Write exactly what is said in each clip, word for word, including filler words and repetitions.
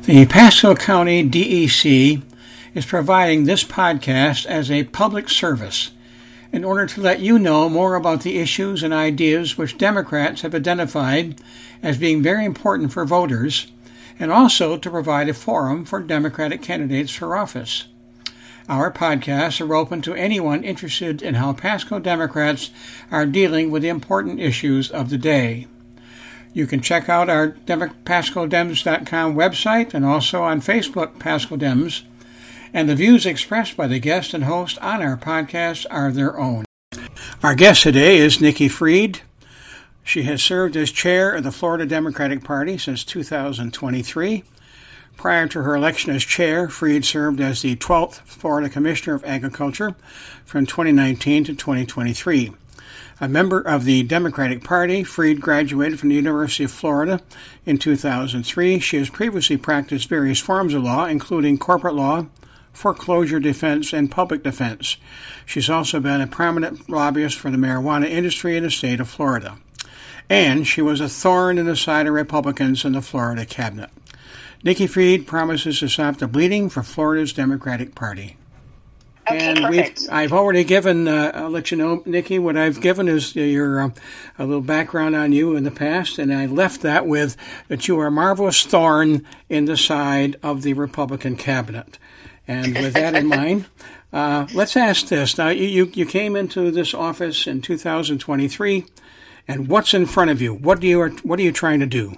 The Pasco County D E C is providing this podcast as a public service in order to let you know more about the issues and ideas which Democrats have identified as being very important for voters, and also to provide a forum for Democratic candidates for office. Our podcasts are open to anyone interested in how Pasco Democrats are dealing with the important issues of the day. You can check out our Pasco Dems dot com website and also on Facebook, Pasco Dems. And the views expressed by the guest and host on our podcast are their own. Our guest today is Nikki Fried. She has served as chair of the Florida Democratic Party since two thousand twenty-three. Prior to her election as chair, Fried served as the twelfth Florida Commissioner of Agriculture from twenty nineteen to twenty twenty-three. A member of the Democratic Party, Fried graduated from the University of Florida in two thousand three. She has previously practiced various forms of law, including corporate law, foreclosure defense, and public defense. She's also been a prominent lobbyist for the marijuana industry in the state of Florida. And she was a thorn in the side of Republicans in the Florida cabinet. Nikki Fried promises to stop the bleeding for Florida's Democratic Party. Okay, and perfect. We've, I've already given, uh, I'll let you know, Nikki, what I've given is your uh, a little background on you in the past, and I left that with that you are a marvelous thorn in the side of the Republican cabinet. And with that in mind, uh, let's ask this. Now, you, you came into this office in two thousand twenty-three, and what's in front of you? What do you are, what are you trying to do?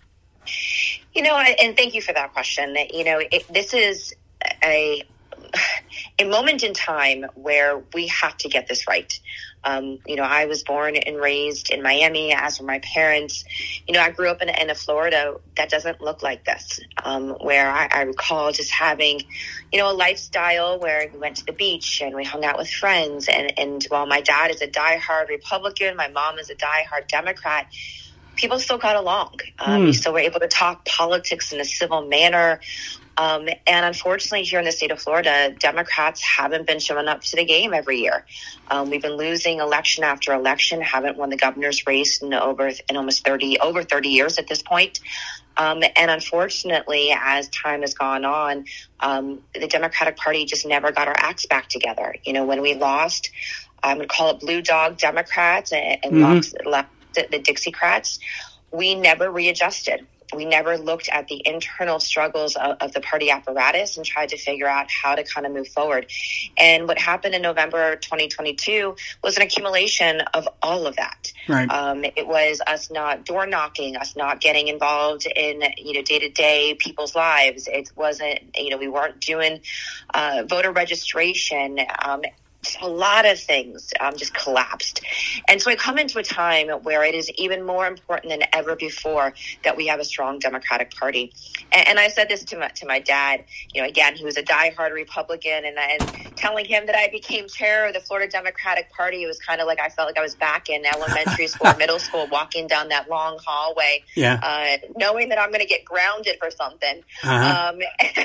You know, and thank you for that question. You know, it, this is a a moment in time where we have to get this right. Um, you know, I was born and raised in Miami, as were my parents. You know, I grew up in, in a Florida that doesn't look like this, um, where I, I recall just having, you know, a lifestyle where we went to the beach and we hung out with friends. And, and while my dad is a diehard Republican, my mom is a diehard Democrat, people still got along. Um, mm. We still were able to talk politics in a civil manner. Um, and unfortunately, here in the state of Florida, Democrats haven't been showing up to the game every year. Um, we've been losing election after election, haven't won the governor's race in over in almost thirty over thirty years at this point. Um, and unfortunately, as time has gone on, um, the Democratic Party just never got our acts back together. You know, when we lost, I would call it blue dog Democrats and, and mm-hmm. left the, the Dixiecrats, we never readjusted. We never looked at the internal struggles of, of the party apparatus and tried to figure out how to kind of move forward. And what happened in November twenty twenty-two was an accumulation of all of that. Right. Um, it was us not door knocking, us not getting involved in, you know, day to day people's lives. It wasn't, you know, we weren't doing uh, voter registration. Um, A lot of things um, just collapsed. And so I come into a time where it is even more important than ever before that we have a strong Democratic Party. And, and I said this to my, to my dad, you know, again, he was a diehard Republican, and, and telling him that I became chair of the Florida Democratic Party, it was kind of like I felt like I was back in elementary school, middle school, walking down that long hallway, yeah. uh, knowing that I'm going to get grounded for something. Uh-huh. Um,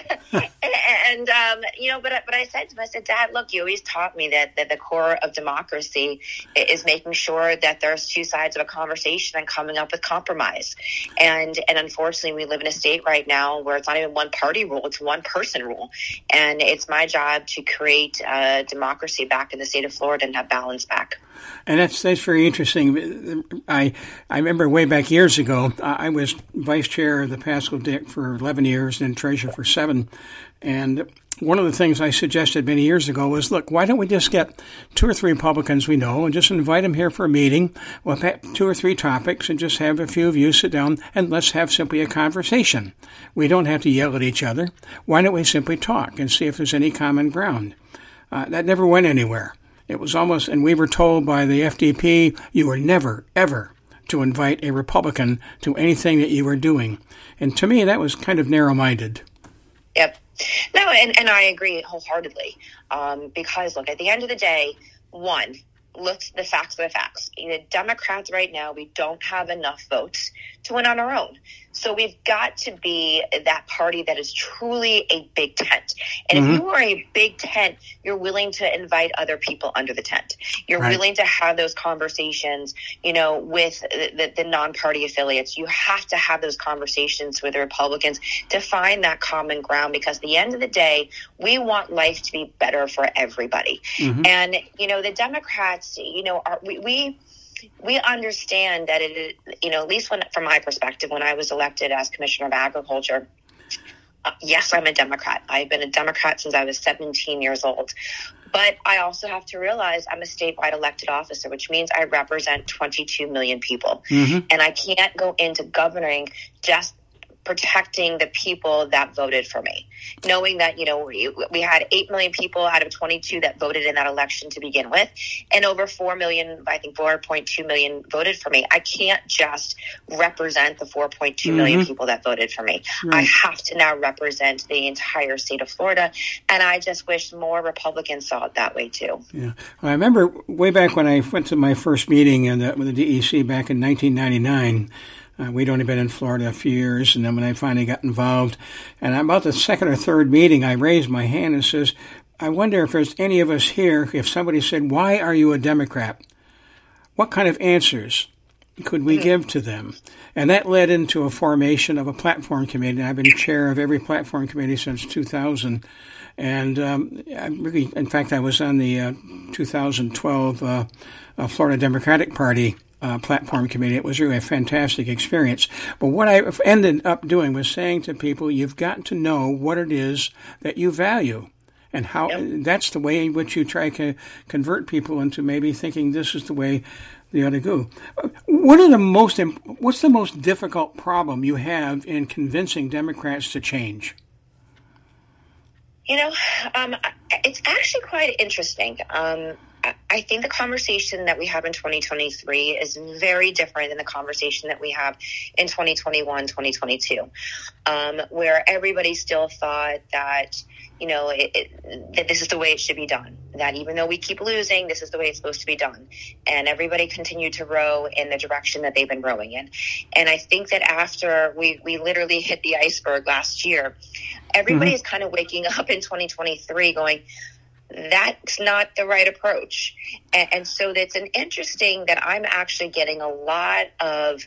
and, um, you know, but, but I said to him, I said, Dad, look, you always taught me that, that the core of democracy is making sure that there's two sides of a conversation and coming up with compromise. And and unfortunately, we live in a state right now where it's not even one party rule, it's one person rule. And it's my job to create uh, democracy back in the state of Florida and have balance back. And that's that's very interesting. I I remember way back years ago, I was vice chair of the Pasco D I C for eleven years and treasurer for seven. And one of the things I suggested many years ago was, look, why don't we just get two or three Republicans we know and just invite them here for a meeting with two or three topics and just have a few of you sit down and let's have simply a conversation. We don't have to yell at each other. Why don't we simply talk and see if there's any common ground? Uh, that never went anywhere. It was almost, and we were told by the F D P, you were never, ever to invite a Republican to anything that you were doing. And to me, that was kind of narrow-minded. Yep. No, and, and I agree wholeheartedly. Um, because, look, at the end of the day, one, look, the facts are the facts. You know, Democrats right now, we don't have enough votes to win on our own. So we've got to be that party that is truly a big tent. And Mm-hmm. if you are a big tent, you're willing to invite other people under the tent. You're Right. willing to have those conversations, you know, with the, the, the non-party affiliates. You have to have those conversations with the Republicans to find that common ground, because at the end of the day, we want life to be better for everybody. Mm-hmm. And, you know, the Democrats, you know, are, we, we we understand that it, you know, at least when, from my perspective, when I was elected as Commissioner of Agriculture, uh, yes, I'm a Democrat. I've been a Democrat since I was seventeen years old. But I also have to realize I'm a statewide elected officer, which means I represent twenty-two million people. Mm-hmm. And I can't go into governing just protecting the people that voted for me, knowing that, you know, we, we had eight million people out of twenty-two that voted in that election to begin with, and over four million, I think four point two million voted for me. I can't just represent the four point two mm-hmm. million people that voted for me. Right. I have to now represent the entire state of Florida, and I just wish more Republicans saw it that way too. Yeah, well, I remember way back when I went to my first meeting in the, with the D E C back in nineteen ninety-nine. Uh, we'd only been in Florida a few years, and then when I finally got involved, and about the second or third meeting, I raised my hand and says, I wonder if there's any of us here, if somebody said, why are you a Democrat? What kind of answers could we give to them? And that led into a formation of a platform committee. I've been chair of every platform committee since two thousand. And um, I really, in fact, I was on the uh, two thousand twelve uh, uh, Florida Democratic Party Uh, platform committee. It was really a fantastic experience. But what I ended up doing was saying to people, you've got to know what it is that you value, and how yep. that's the way in which you try to convert people into maybe thinking this is the way they ought to go. What are the most? What's the most difficult problem you have in convincing Democrats to change? You know, um, it's actually quite interesting. Um, I think the conversation that we have in twenty twenty-three is very different than the conversation that we have in twenty twenty-one, twenty twenty-two, um, where everybody still thought that, you know, it, it, that this is the way it should be done, that even though we keep losing, this is the way it's supposed to be done. And everybody continued to row in the direction that they've been rowing in. And I think that after we, we literally hit the iceberg last year, everybody mm-hmm. is kind of waking up in twenty twenty-three going, that's not the right approach. And, and so it's an interesting that I'm actually getting a lot of,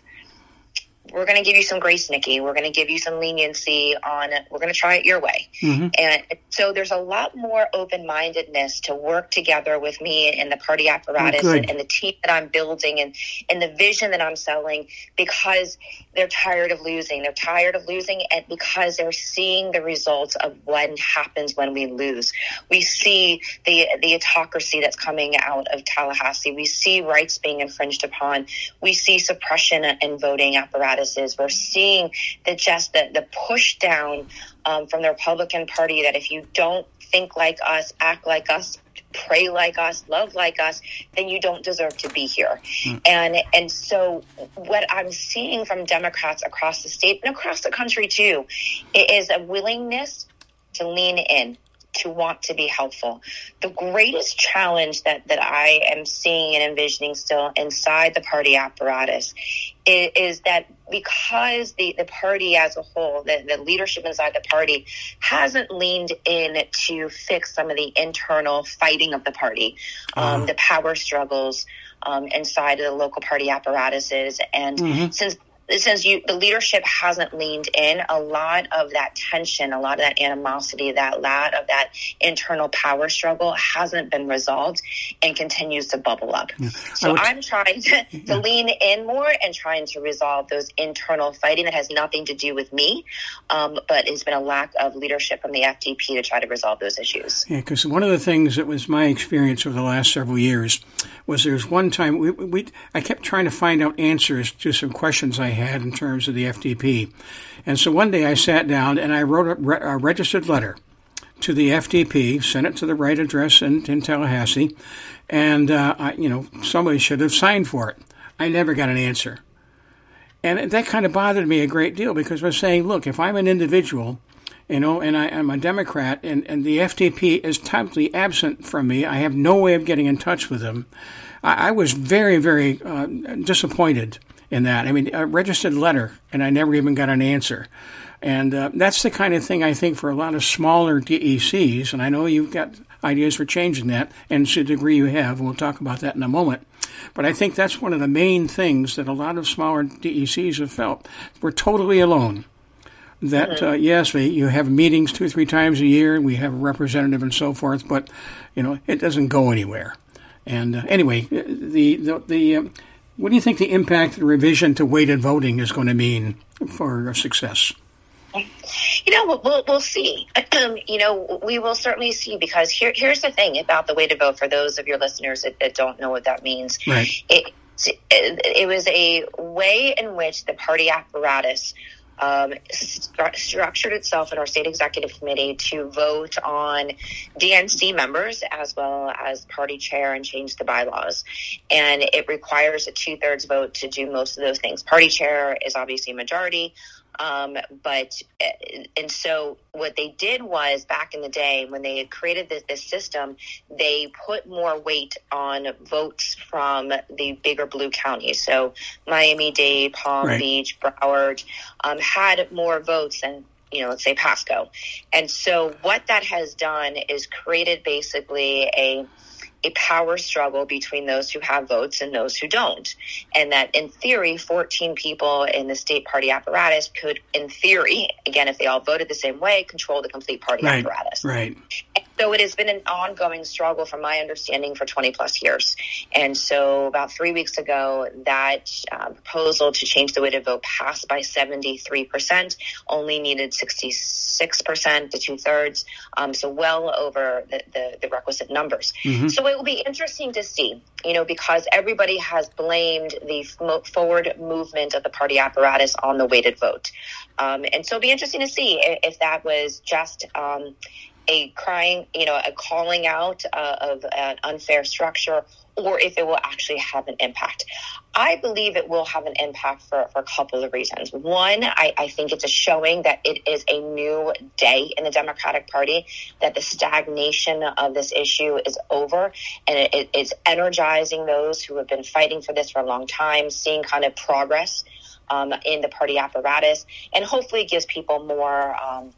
we're going to give you some grace, Nikki. We're going to give you some leniency on it. We're going to try it your way. Mm-hmm. And so there's a lot more open-mindedness to work together with me and the party apparatus oh, and, and the team that I'm building and, and the vision that I'm selling, because they're tired of losing. They're tired of losing, and because they're seeing the results of what happens when we lose. We see the the autocracy that's coming out of Tallahassee. We see rights being infringed upon. We see suppression and voting apparatus. We're seeing the just the, the push down um, from the Republican Party that if you don't think like us, act like us, pray like us, love like us, then you don't deserve to be here. Mm. And and so what I'm seeing from Democrats across the state and across the country too is a willingness to lean in, to want to be helpful. The greatest challenge that, that I am seeing and envisioning still inside the party apparatus is, is that because the, the party as a whole, the, the leadership inside the party hasn't leaned in to fix some of the internal fighting of the party, um, uh. the power struggles um, inside of the local party apparatuses. And mm-hmm. since Since you, the leadership hasn't leaned in, a lot of that tension, a lot of that animosity, that lot of that internal power struggle hasn't been resolved and continues to bubble up. Yeah. So would, I'm trying to, yeah. to lean in more and trying to resolve those internal fighting that has nothing to do with me, um, but it's been a lack of leadership from the F D P to try to resolve those issues. Yeah, because one of the things that was my experience over the last several years was there was one time we, we I kept trying to find out answers to some questions I had. had in terms of the F D P. And so one day I sat down and I wrote a, re- a registered letter to the F D P, sent it to the right address in, in Tallahassee, and, uh, I, you know, somebody should have signed for it. I never got an answer. And that kind of bothered me a great deal because I was saying, look, if I'm an individual, you know, and I, I'm a Democrat, and, and the F D P is totally absent from me, I have no way of getting in touch with them, I, I was very, very uh, disappointed in that. I mean, a registered letter, and I never even got an answer. And uh, that's the kind of thing I think for a lot of smaller D E Cs, and I know you've got ideas for changing that, and to the degree you have, and we'll talk about that in a moment. But I think that's one of the main things that a lot of smaller D E Cs have felt. We're totally alone. That, mm-hmm. uh, yes, we, you have meetings two or three times a year, we have a representative and so forth, but, you know, it doesn't go anywhere. And uh, anyway, the, the, the uh, what do you think the impact of the revision to weighted voting is going to mean for success? You know, we'll we'll see. Um, you know, we will certainly see, because here here's the thing about the weighted vote for those of your listeners that, that don't know what that means. Right. It, it it was a way in which the party apparatus um, st- structured itself in our state executive committee to vote on D N C members as well as party chair and change the bylaws. And it requires a two-thirds vote to do most of those things. Party chair is obviously a majority. Um, but, and so what they did was, back in the day when they had created this, this system, they put more weight on votes from the bigger blue counties. So Miami-Dade, Palm right. Beach, Broward, um, had more votes than, you know, let's say Pasco. And so what that has done is created basically a a power struggle between those who have votes and those who don't. And that, in theory, fourteen people in the state party apparatus could, in theory, again, if they all voted the same way, control the complete party right, apparatus. Right. And so it has been an ongoing struggle, from my understanding, for twenty plus years. And so about three weeks ago, that uh, proposal to change the weighted vote passed by seventy-three percent, only needed sixty-six percent, the two thirds. Um, so well over the, the, the requisite numbers. Mm-hmm. So it will be interesting to see, you know, because everybody has blamed the forward movement of the party apparatus on the weighted vote. Um, and so it'll be interesting to see if, if that was just um, a crying, you know, a calling out uh, of an unfair structure, or if it will actually have an impact. I believe it will have an impact for, for a couple of reasons. One, I, I think it's a showing that it is a new day in the Democratic Party, that the stagnation of this issue is over, and it, it, it's energizing those who have been fighting for this for a long time, seeing kind of progress um, in the party apparatus, and hopefully it gives people more um,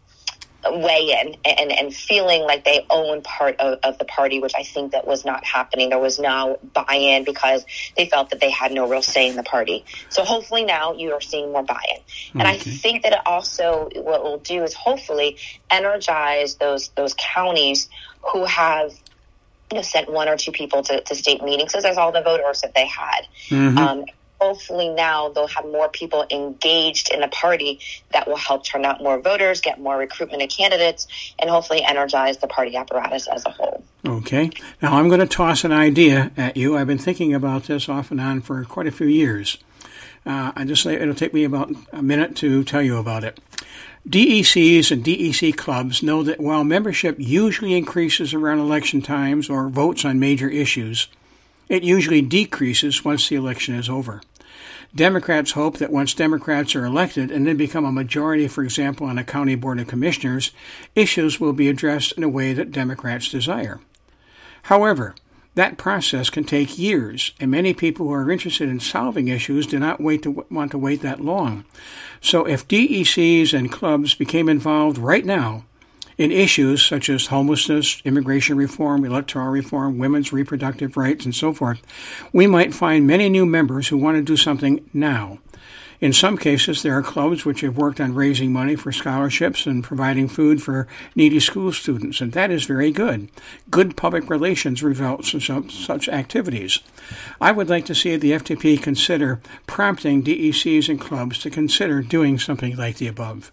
weigh in and, and feeling like they own part of, of the party, which I think that was not happening. There was no buy-in because they felt that they had no real say in the party. So hopefully now you are seeing more buy-in. Okay. And I think that it also, what it will do is hopefully energize those those counties who have, you know, sent one or two people to, to state meetings, because that's all the voters that they had. Mm-hmm. Um, Hopefully now they'll have more people engaged in the party that will help turn out more voters, get more recruitment of candidates, and hopefully energize the party apparatus as a whole. Okay. Now I'm going to toss an idea at you. I've been thinking about this off and on for quite a few years. Uh, I just it'll take me about a minute to tell you about it. D E Cs and D E C clubs know that while membership usually increases around election times or votes on major issues, it usually decreases once the election is over. Democrats hope that once Democrats are elected and then become a majority, for example, on a county board of commissioners, issues will be addressed in a way that Democrats desire. However, that process can take years, and many people who are interested in solving issues do not wait to want to wait that long. So if D E Cs and clubs became involved right now in issues such as homelessness, immigration reform, electoral reform, women's reproductive rights, and so forth, we might find many new members who want to do something now. In some cases, there are clubs which have worked on raising money for scholarships and providing food for needy school students, and that is very good. Good public relations results from such activities. I would like to see the F T P consider prompting D E Cs and clubs to consider doing something like the above.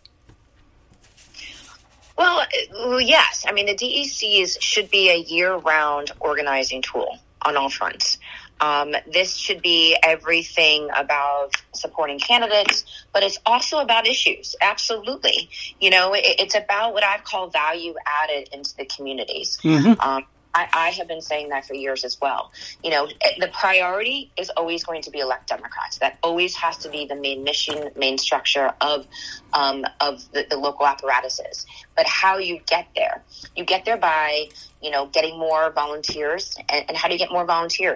Well, yes. I mean, the D E Cs should be a year-round organizing tool on all fronts. Um, this should be everything about supporting candidates, but it's also about issues. Absolutely. You know, it, it's about what I've called value added into the communities. Mm-hmm. Um, I, I have been saying that for years as well. You know, the priority is always going to be elect Democrats. That always has to be the main mission, main structure of um, of the, the local apparatuses. But how you get there, you get there by, you know, getting more volunteers. And, and how do you get more volunteers?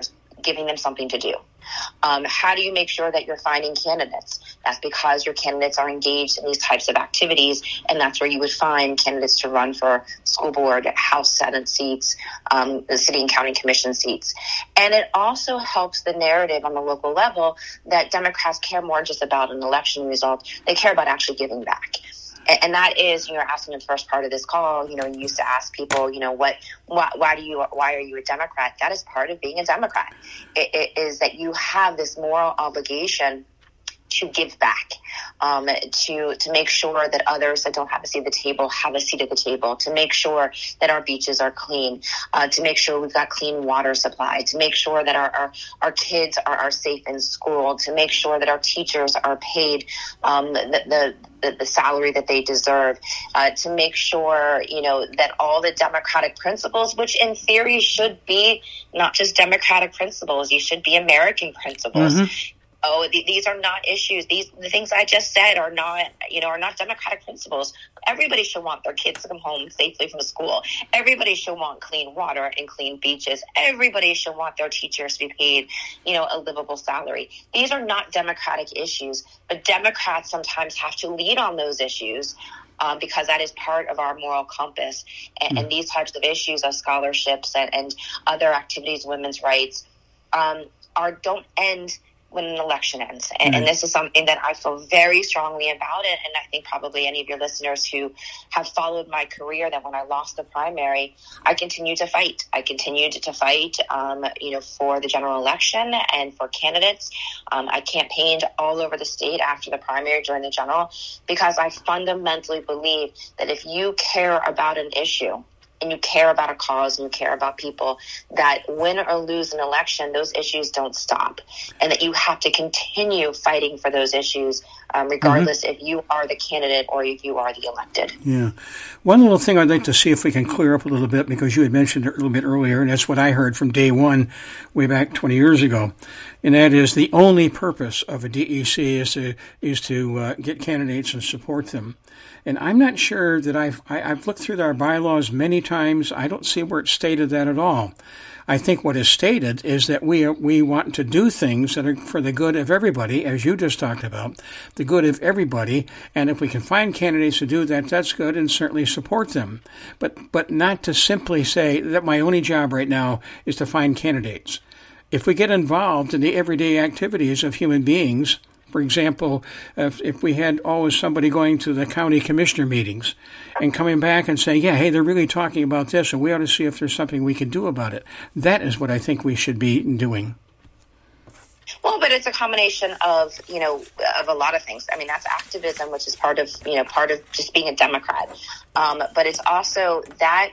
giving them something to do. Um, how do you make sure that you're finding candidates? That's because your candidates are engaged in these types of activities, and that's where you would find candidates to run for school board, House, Senate seats, um, the city and county commission seats. And it also helps the narrative on the local level that Democrats care more just about an election result. They care about actually giving back. And that is, you know, asking in the first part of this call, you know, you used to ask people, you know, what, why, why do you, why are you a Democrat? That is part of being a Democrat. It, it is that you have this moral obligation to give back, um, to to make sure that others that don't have a seat at the table have a seat at the table, to make sure that our beaches are clean, uh, to make sure we've got clean water supply, to make sure that our, our, our kids are, are safe in school, to make sure that our teachers are paid um, the, the The, the salary that they deserve, uh, to make sure, you know, that all the democratic principles, which in theory should be not just democratic principles, you should be American principles. Mm-hmm. Oh, th- these are not issues. These the things I just said are not, you know, are not democratic principles. Everybody should want their kids to come home safely from school. Everybody should want clean water and clean beaches. Everybody should want their teachers to be paid, you know, a livable salary. These are not democratic issues, but Democrats sometimes have to lead on those issues. Um, because that is part of our moral compass. And, mm. and these types of issues of scholarships and, and other activities, women's rights, um, are don't end when an election ends. And, mm. and this is something that I feel very strongly about it. And I think probably any of your listeners who have followed my career, that when I lost the primary, I continued to fight. I continued to fight, um, you know, for the general election and for candidates. Um, I campaigned all over the state after the primary during the general, because I fundamentally believe that if you care about an issue, and you care about a cause and you care about people, that win or lose an election, those issues don't stop, and that you have to continue fighting for those issues, um, regardless mm-hmm. if you are the candidate or if you are the elected. Yeah. One little thing I'd like to see if we can clear up a little bit, because you had mentioned it a little bit earlier, and that's what I heard from day one way back twenty years ago, and that is the only purpose of a D E C is to, is to uh, get candidates and support them. And I'm not sure that I've I, I've looked through our bylaws many times. I don't see where it's stated that at all. I think what is stated is that we are, we want to do things that are for the good of everybody, as you just talked about, the good of everybody. And if we can find candidates to do that, that's good, and certainly support them. But but not to simply say that my only job right now is to find candidates. If we get involved in the everyday activities of human beings, for example, if, if we had always somebody going to the county commissioner meetings and coming back and saying, yeah, hey, they're really talking about this, and we ought to see if there's something we can do about it. That is what I think we should be doing. Well, but it's a combination of, you know, of a lot of things. I mean, that's activism, which is part of, you know, part of just being a Democrat. Um, but it's also that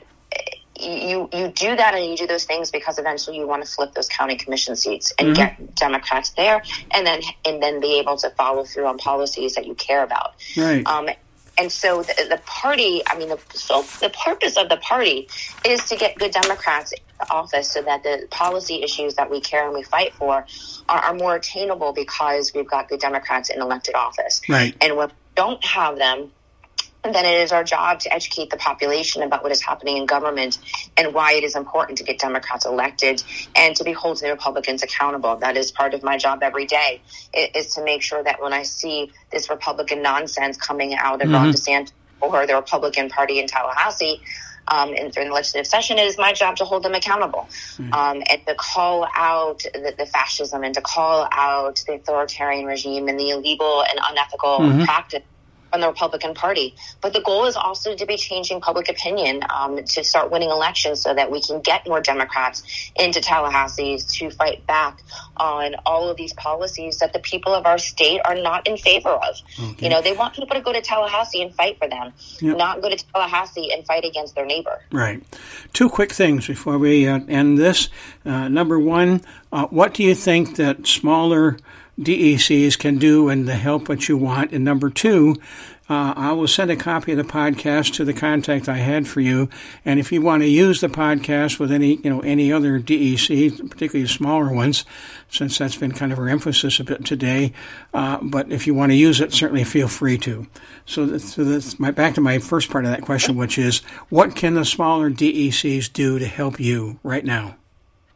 you you do that and you do those things because eventually you want to flip those county commission seats and mm-hmm. get Democrats there, and then and then be able to follow through on policies that you care about. Right. Um, and so the, the party, I mean, the, so the purpose of the party is to get good Democrats in office so that the policy issues that we care and we fight for are, are more attainable because we've got good Democrats in elected office. Right. And when we don't have them, and then it is our job to educate the population about what is happening in government and why it is important to get Democrats elected and to be holding the Republicans accountable. That is part of my job every day, is to make sure that when I see this Republican nonsense coming out of mm-hmm. Ron DeSantis or the Republican Party in Tallahassee, Um, and during the legislative session, it is my job to hold them accountable, mm-hmm. um, and to call out the, the fascism and to call out the authoritarian regime and the illegal and unethical mm-hmm. practice from the Republican Party. But the goal is also to be changing public opinion, um, to start winning elections so that we can get more Democrats into Tallahassee to fight back on all of these policies that the people of our state are not in favor of. Okay. You know, they want people to go to Tallahassee and fight for them, yep. not go to Tallahassee and fight against their neighbor. Right. Two quick things before we uh, end this. Uh, number one, uh, what do you think that smaller D E Cs can do and the help what you want? And number two, uh, I will send a copy of the podcast to the contact I had for you. And if you want to use the podcast with any, you know, any other D E C, particularly smaller ones, since that's been kind of our emphasis a bit today, uh, but if you want to use it, certainly feel free to. So, that, so that's my, back to my first part of that question, which is, what can the smaller D E Cs do to help you right now?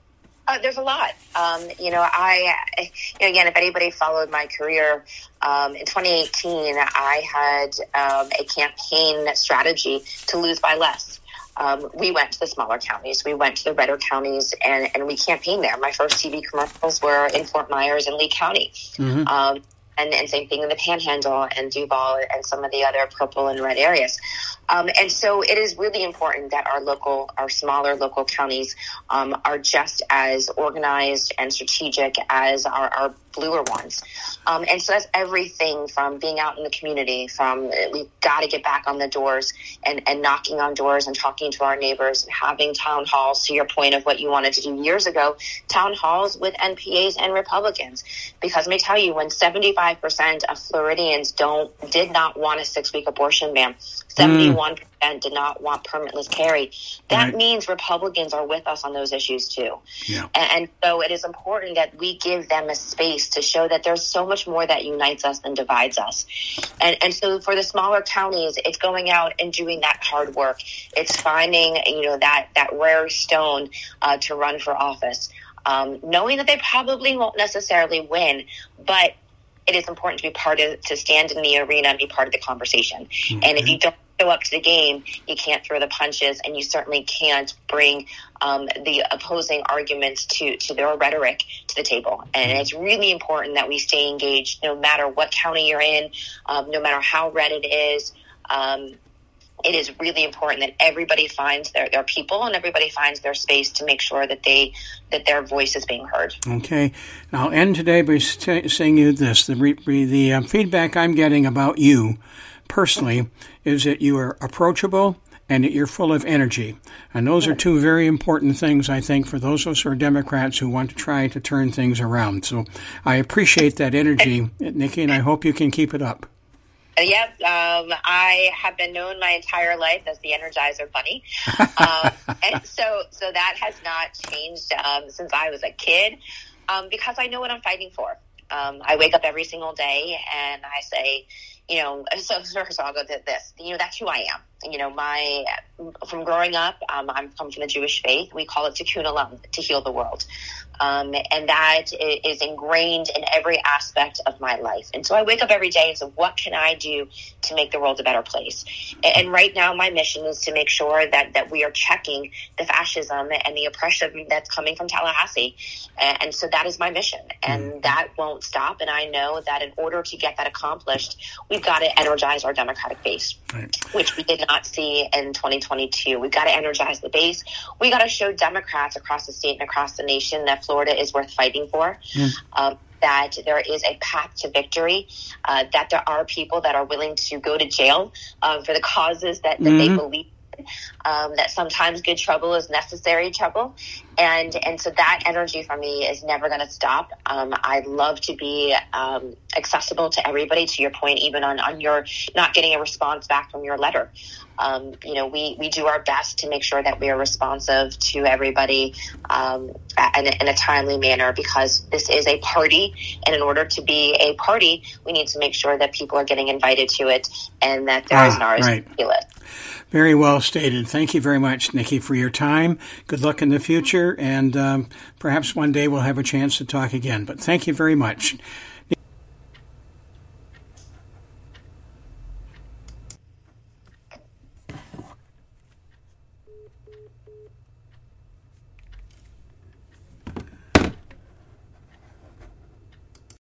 Uh, there's a lot. Um, you know, I, you know, again, if anybody followed my career, um, in twenty eighteen, I had um, a campaign strategy to lose by less. Um, we went to the smaller counties. We went to the redder counties, and, and we campaigned there. My first T V commercials were in Fort Myers and Lee County. Mm-hmm. Um, and, and same thing in the Panhandle and Duval and some of the other purple and red areas. Um, and so it is really important that our local, our smaller local counties um, are just as organized and strategic as our, our bluer ones. Um, and so that's everything from being out in the community, from we've got to get back on the doors and, and knocking on doors and talking to our neighbors and having town halls, to your point of what you wanted to do years ago, town halls with N P As and Republicans. Because let me tell you, when seventy-five percent of Floridians don't, did not want a six-week abortion ban, seventy-one percent did not want permitless carry. That right. means Republicans are with us on those issues too. Yeah. And, and so it is important that we give them a space to show that there's so much more that unites us than divides us. And, and so for the smaller counties, it's going out and doing that hard work. It's finding, you know, that, that rare stone uh, to run for office, um, knowing that they probably won't necessarily win, but it is important to be part of, to stand in the arena and be part of the conversation. Mm-hmm. And if you don't show up to the game, you can't throw the punches, and you certainly can't bring um, the opposing arguments to, to their rhetoric to the table. And mm-hmm. it's really important that we stay engaged no matter what county you're in, um, no matter how red it is. Um, it is really important that everybody finds their, their people and everybody finds their space to make sure that they that their voice is being heard. Okay. I'll end today by st- saying you this. The, re- the uh, feedback I'm getting about you personally is that you are approachable and that you're full of energy. And those are two very important things, I think, for those of us who are Democrats who want to try to turn things around. So I appreciate that energy, Nikki, and I hope you can keep it up. Yep. Um, I have been known my entire life as the Energizer Bunny. Um, and so, so that has not changed um, since I was a kid um, because I know what I'm fighting for. Um, I wake up every single day and I say, you know, so first I'll go to this, you know, that's who I am. You know, my, from growing up, um, I'm come from the Jewish faith. We call it Tikkun Olam, to heal the world. Um, and that is ingrained in every aspect of my life. And so I wake up every day and say, what can I do to make the world a better place? And right now my mission is to make sure that, that we are checking the fascism and the oppression that's coming from Tallahassee. And so that is my mission. And that won't stop. And I know that in order to get that accomplished, we've got to energize our Democratic base, right. which we did not see in twenty twenty-two. We've got to energize the base. We got to show Democrats across the state and across the nation that Florida is worth fighting for, mm. um, that there is a path to victory, uh, that there are people that are willing to go to jail um, for the causes that, that mm-hmm. they believe in, um, that sometimes good trouble is necessary trouble. And and so that energy for me is never going to stop. Um, I love to be um, accessible to everybody, to your point, even on, on your not getting a response back from your letter. Um, you know, we, we do our best to make sure that we are responsive to everybody um, in, a, in a timely manner, because this is a party. And in order to be a party, we need to make sure that people are getting invited to it and that there ah, is an R S V P list. Very well stated. Thank you very much, Nikki, for your time. Good luck in the future, and um, perhaps one day we'll have a chance to talk again. But thank you very much.